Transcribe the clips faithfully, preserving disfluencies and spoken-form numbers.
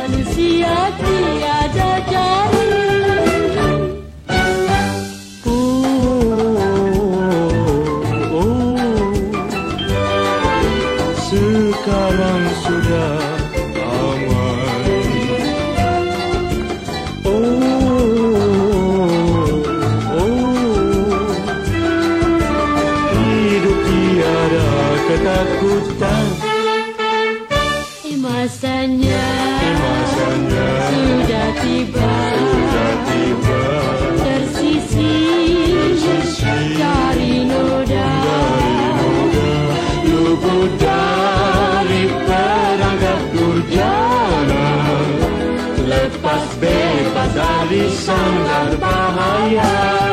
manusia tiada jari. Sekarang sudah aman. Oh, oh, hidup tiada ketakutan. Masanya, Masanya sudah tiba, sudah tiba. Tersisih dari noda, luput dari perangkap durjana, lepas bebas dari sangkar bahaya.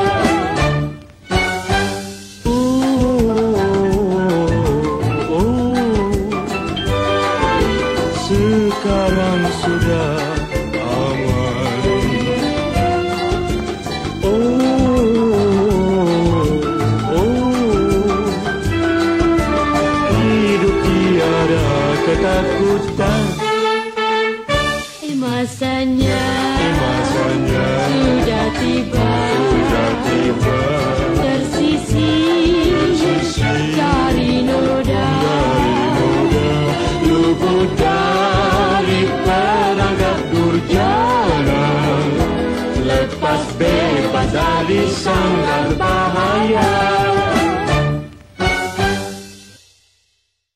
Sekarang sudah aman. Oh, oh, hidup tiada ketakutan. Masanya, Masanya sudah tiba, sudah tiba. Tersisih dari noda, luput dari perangkap durjana, lepas bebas dari sangkar bahaya.